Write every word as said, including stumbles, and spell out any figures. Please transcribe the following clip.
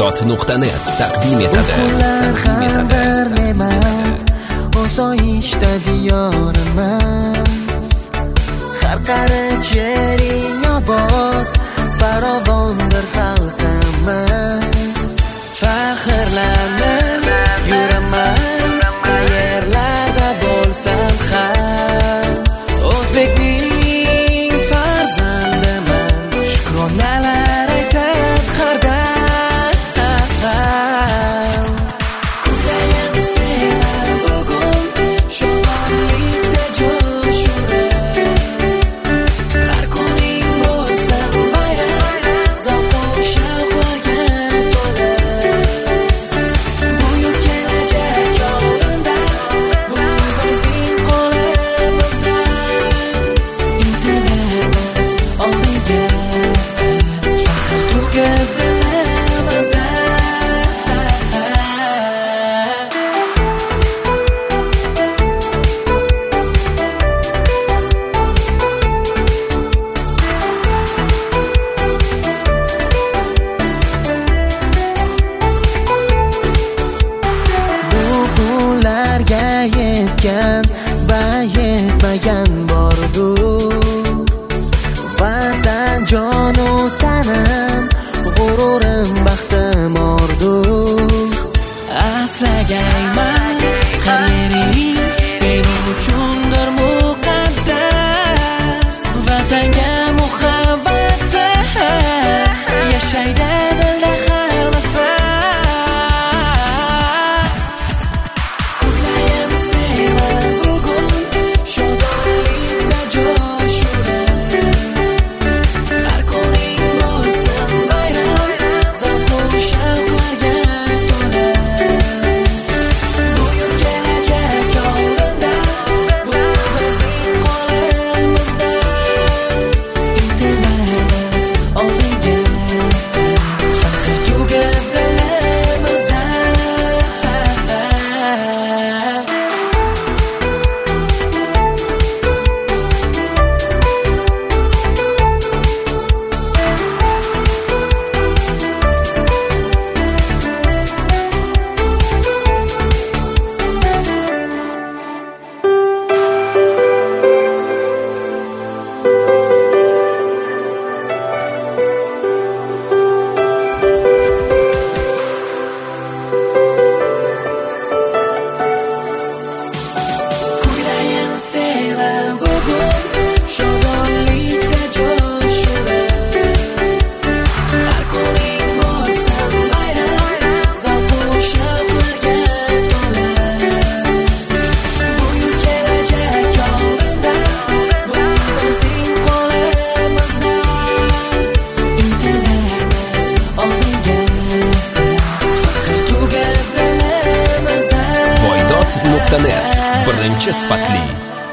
voydod nuqta net taqdim etadi. Taqdim etadi. Ne'mat osoyishta diyorimiz, har qarich yering obod, farovondir xalqimiz. Faxrlanib yuraman, qayerlarda bo'lsam ham, o'zbekning farzandiman, shukronalar aytib har dam. Kulayin seni bugun, shodonlikda jo'shurib, har kuning bo'lsin bayram, zavq va shavqlarga yetgan va yetmagan bordur. Vatan jonu tanim, g'ururim baxtim ordur. Asragayman har yering, mening uchundir muqaddas. Vatanga muhabbatda yashaydi dilda har nafas. Kulayin seni bugun, shodonlikda jo'shurib, har kuning bo'lsin bayram, zavq va shavqlarga to'la. Buyuk kelajak oldinda, bu bizning qo'limizda. Intilamiz oldinga, faxr tugib dilimizda. Kulayin seni bugun, shodonlikda jo'shurib, har kuning bo'lsin bayram, zavq va shavqlarga to'la. Buyuk kelajak oldinda, bu bizning qo'limizda. Intilamiz oldinga, faxr tugib dilimizda. voydod nuqta net birinchi sifatli